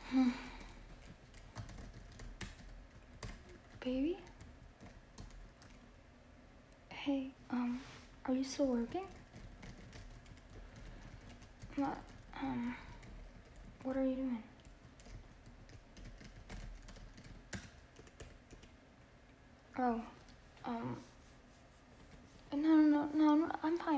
Baby? Hey, are you still working? What, what are you doing? Oh, no, I'm fine.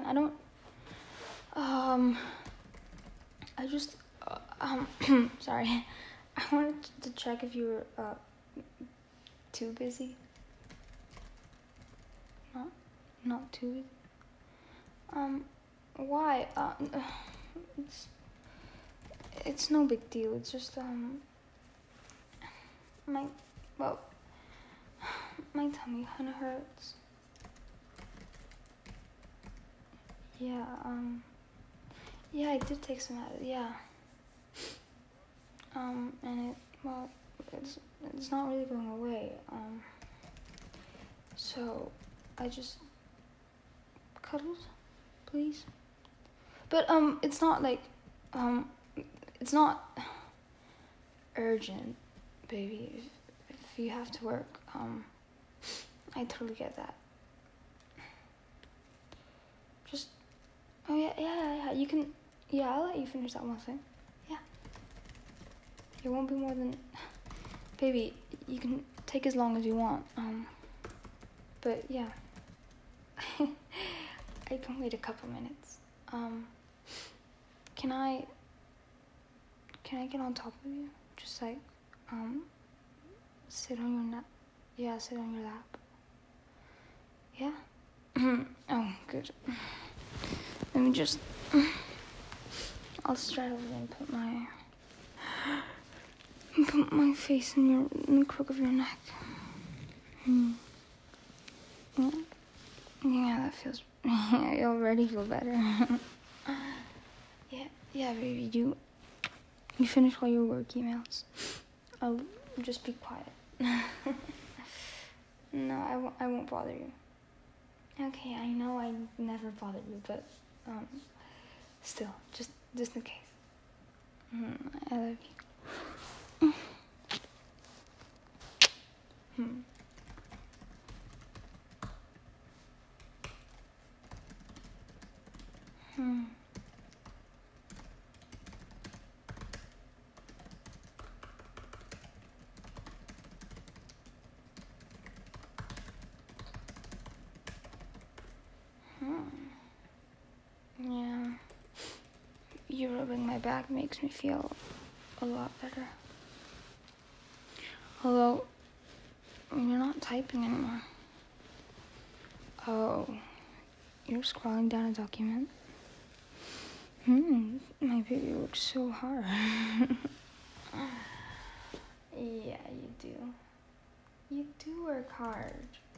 I just, sorry. I wanted to check if you were, too busy. Not too busy? Why? It's no big deal. It's just, my tummy kinda hurts. Yeah, yeah, I did take some, yeah. And it's not really going away, so I just, cuddles, please? But, it's not like, it's not urgent, baby. If you have to work, I totally get that. Just, oh yeah, you can, yeah, I'll let you finish that one thing. Yeah. It won't be more than, baby, you can take as long as you want, but yeah. I can wait a couple minutes. Can I get on top of you? Just like, sit on your lap. Yeah, sit on your lap. Yeah? Oh, good. Let me just, I'll straddle and put my face in the crook of your neck. Yeah, that feels, I already feel better. Yeah, baby, you finished all your work emails. I'll just be quiet. No, I won't bother you. Okay, I know I never bothered you, but, still, just in case. I love you. Yeah. You rubbing my back makes me feel a lot better. Although, you're not typing anymore. Oh, you're scrolling down a document? My baby works so hard. Yeah, you do. You do work hard.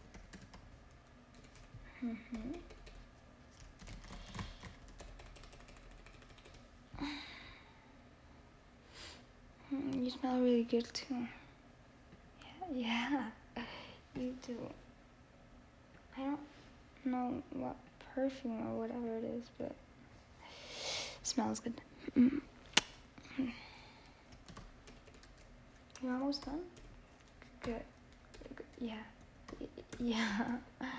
You smell really good too. Yeah, you do. I don't know what perfume or whatever it is, but it smells good. You're almost done? Good. Yeah. Yeah.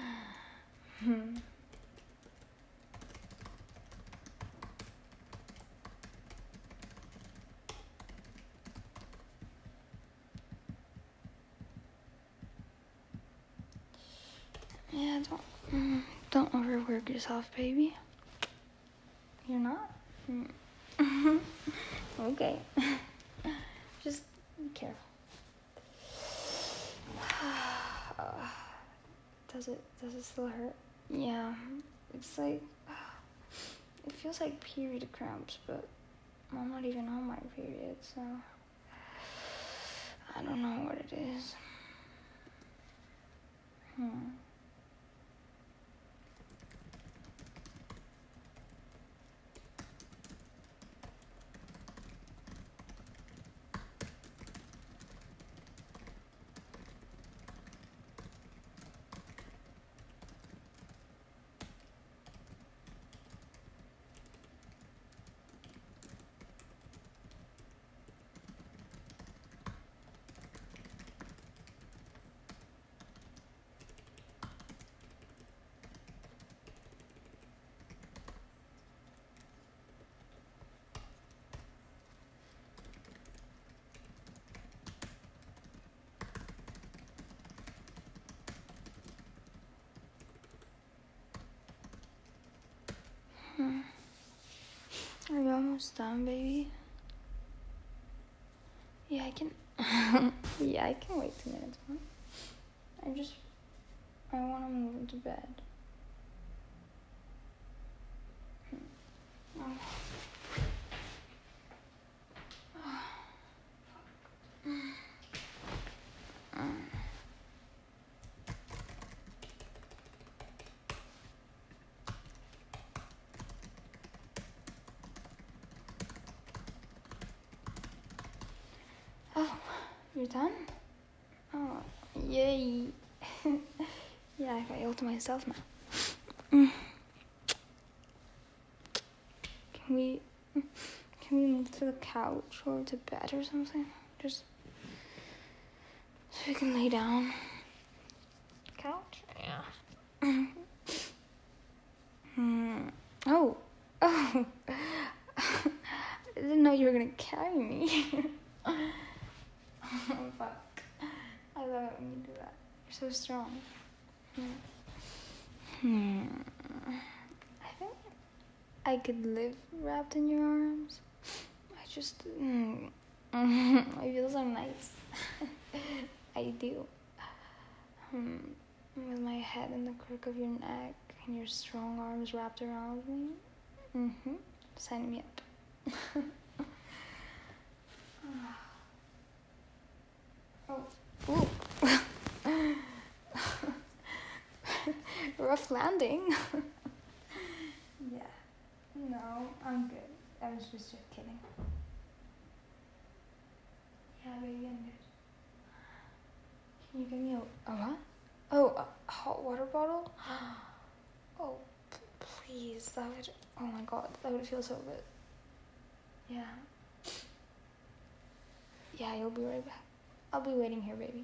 Yeah, don't overwork yourself, baby. You're not? Okay. Just be careful. Does it still hurt? Yeah. It's like, it feels like period cramps, but I'm not even on my period, so I don't know what it is. almost done, baby. Yeah, I can. Yeah, I can wait 2 minutes more. I want to move into bed. Oh. Oh, you're done? Oh, yay. Yeah, I got yelled to myself now. Can we move to the couch or to bed or something? Just so we can lay down. Couch? Yeah. Oh. I didn't know you were gonna carry me. Oh, fuck. I love it when you do that. You're so strong. I think I could live wrapped in your arms. I just... I feel so nice. I do. With my head in the crook of your neck and your strong arms wrapped around me. Sign me up. Oh. Ooh. Rough landing. Yeah. No, I'm good. I was just kidding. Yeah, baby, I'm good. Can you give me a what? Oh, a hot water bottle? Oh, please. That would... Oh my god, that would feel so good. Yeah. Yeah, you'll be right back. I'll be waiting here, baby.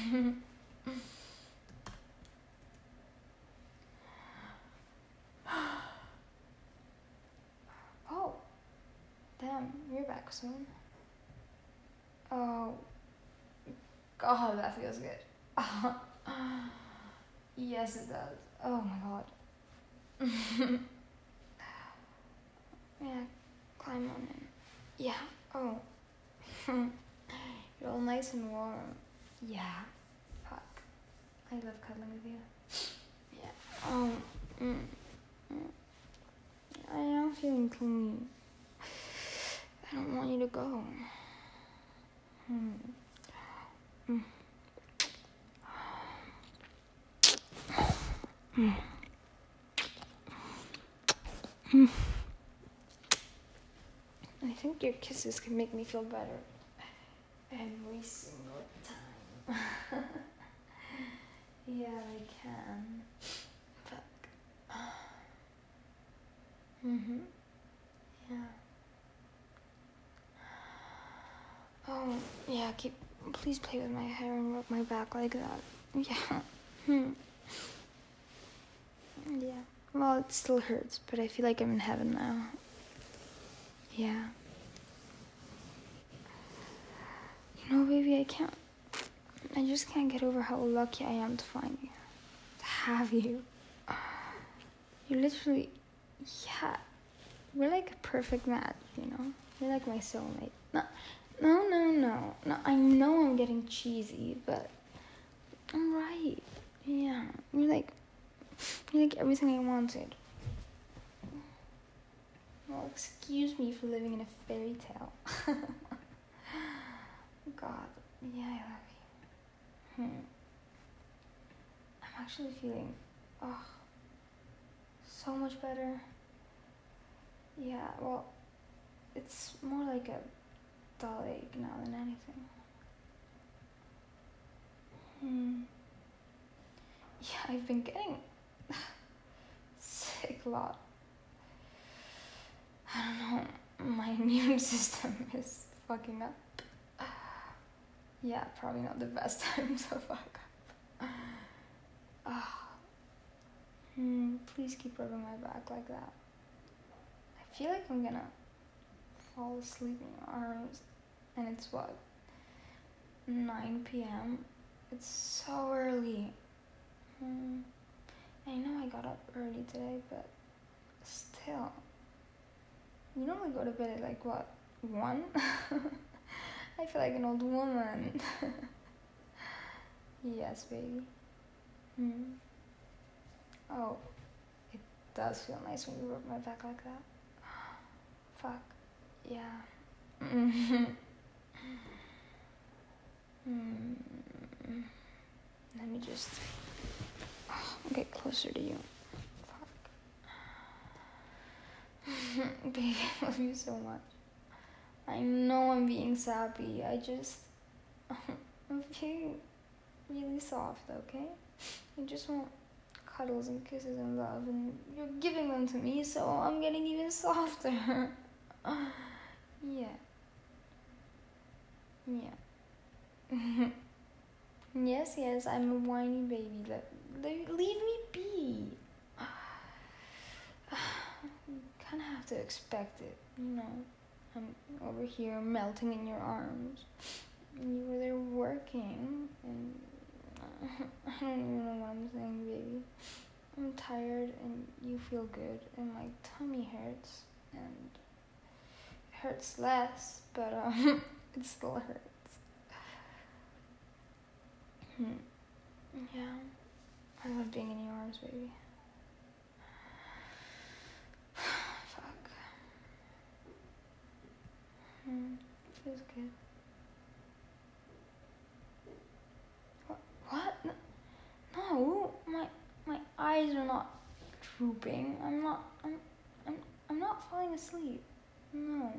Oh, damn, you're back soon. Oh, God, that feels good. Yes, it does. Oh my god. Yeah, climb on in. Yeah, oh. You're all nice and warm. Yeah, fuck. I love cuddling with you. Yeah. Oh, I am feeling clingy. I don't want you to go. I think your kisses can make me feel better every single time. Yeah, they can. Fuck. Yeah. Oh, yeah, please play with my hair and rub my back like that. Yeah. Yeah. Well, it still hurts, but I feel like I'm in heaven now. Yeah. You know, baby, I just can't get over how lucky I am to find you. To have you. You're literally, yeah. We're like a perfect match, you know? You're like my soulmate. No, I know I'm getting cheesy, but I'm right. Yeah. You're like everything I wanted. Well, excuse me for living in a fairy tale. God, yeah, I love you. I'm actually feeling, so much better. Yeah, well, it's more like a dull ache now than anything. Yeah, I've been getting sick a lot. I don't know, my immune system is fucking up. Yeah, probably not the best time to fuck up. Please keep rubbing my back like that. I feel like I'm gonna fall asleep in your arms, and it's what, 9 p.m. It's so early. I know I got up early today, but still. You normally go to bed at like what, 1? I feel like an old woman. Yes, baby. Oh, it does feel nice when you rub my back like that. Fuck. Yeah. Let me just get closer to you. Fuck. Baby, I love you so much. I know I'm being sappy. I'm being really soft, okay? I just want cuddles and kisses and love, and you're giving them to me, so I'm getting even softer. Yeah. Yes, I'm a whiny baby. Leave me be. You kind of have to expect it, you know. I'm over here melting in your arms. You were there working, and I don't even know what I'm saying, baby. I'm tired, and you feel good, and my tummy hurts, and it hurts less, but it still hurts. Yeah, I love being in your arms, baby. Fuck. Feels good. What? No, my eyes are not drooping. I'm not falling asleep. No.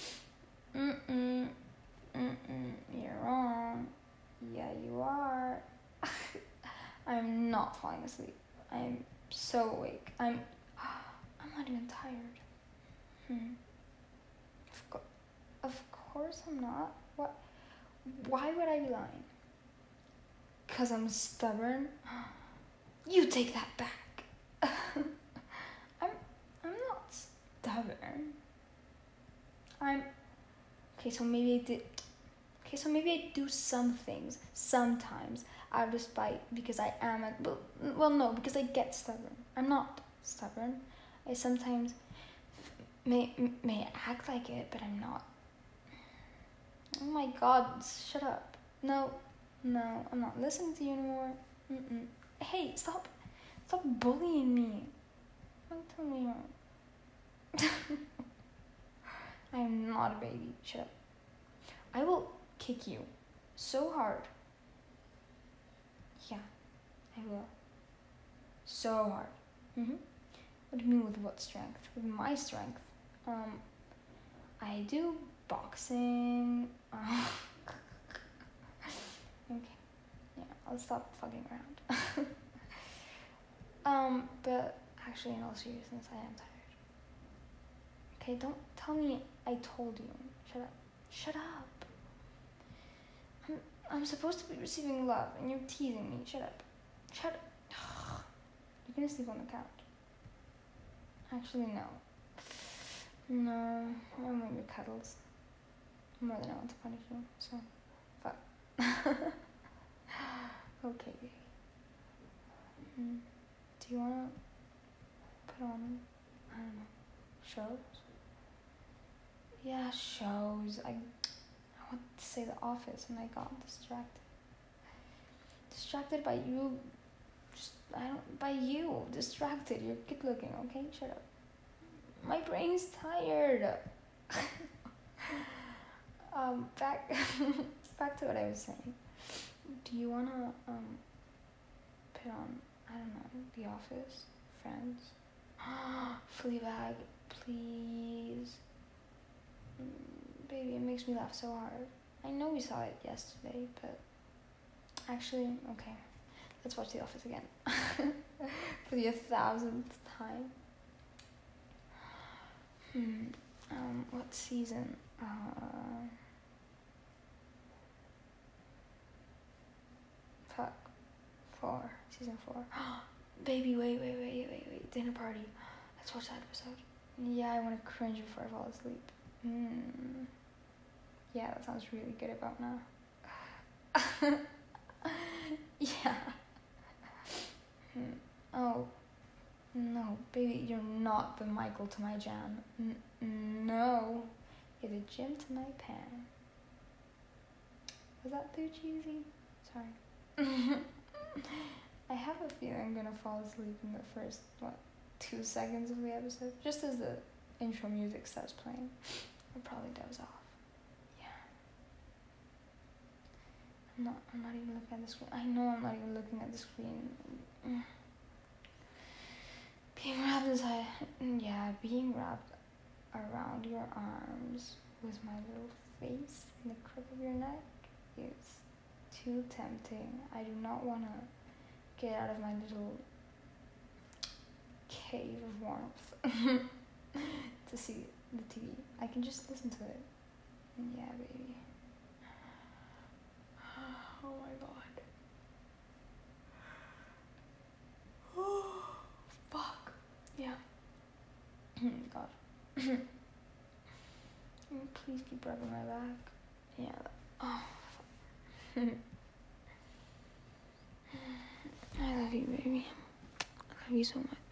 You're wrong. Yeah, you are. I'm not falling asleep. I'm so awake. I'm not even tired. Of course I'm not. What? Why would I be lying? 'Cause I'm stubborn? You take that back. I'm not stubborn. Okay, so maybe I do some things sometimes out of spite because I am no, because I get stubborn. I'm not stubborn. I sometimes may act like it, but I'm not. Oh my god, shut up. No, I'm not listening to you anymore. Hey, stop bullying me. Don't tell me I am not a baby. Shut up. I will kick you so hard. Yeah, I will. So hard. What do you mean with what strength? With my strength. I do boxing. Okay. Yeah, I'll stop fucking around. But actually, in all seriousness, I am tired. Okay, don't tell me I told you. Shut up. I'm supposed to be receiving love, and you're teasing me. Shut up. You're gonna sleep on the couch. Actually, no. No, I don't want your cuddles. More than I want to punish you, so fuck. Okay. Do you wanna put on, I don't know, shows? Yeah, shows. I want to say The Office, and I got distracted. Distracted by you. Distracted. You're good looking, okay? Shut up. My brain's tired. Back to what I was saying. Do you wanna put on, I don't know, The Office, Friends, Fleabag, please? Baby, it makes me laugh so hard. I know we saw it yesterday, but actually, okay, let's watch The Office again for the 1,000th time. What season? Fuck. 4. Season 4. Baby, wait. Dinner party. Let's watch that episode. Yeah, I want to cringe before I fall asleep. Yeah, that sounds really good about now. Yeah. Oh, No, baby, you're not the Michael to my Jan. No, you're the Jim to my Pam. Was that too cheesy? Sorry. I have a feeling I'm gonna fall asleep in the first, 2 seconds of the episode. Just as the intro music starts playing. I'll probably doze off. Yeah. I'm not even looking at the screen. I know I'm not even looking at the screen. Being wrapped inside, being wrapped around your arms with my little face in the crook of your neck is too tempting. I do not want to get out of my little cave of warmth to see the TV. I can just listen to it. Yeah, baby. Oh my god. Oh, fuck. Yeah. God. Please keep rubbing my back. Yeah. Oh. I love you, baby. I love you so much.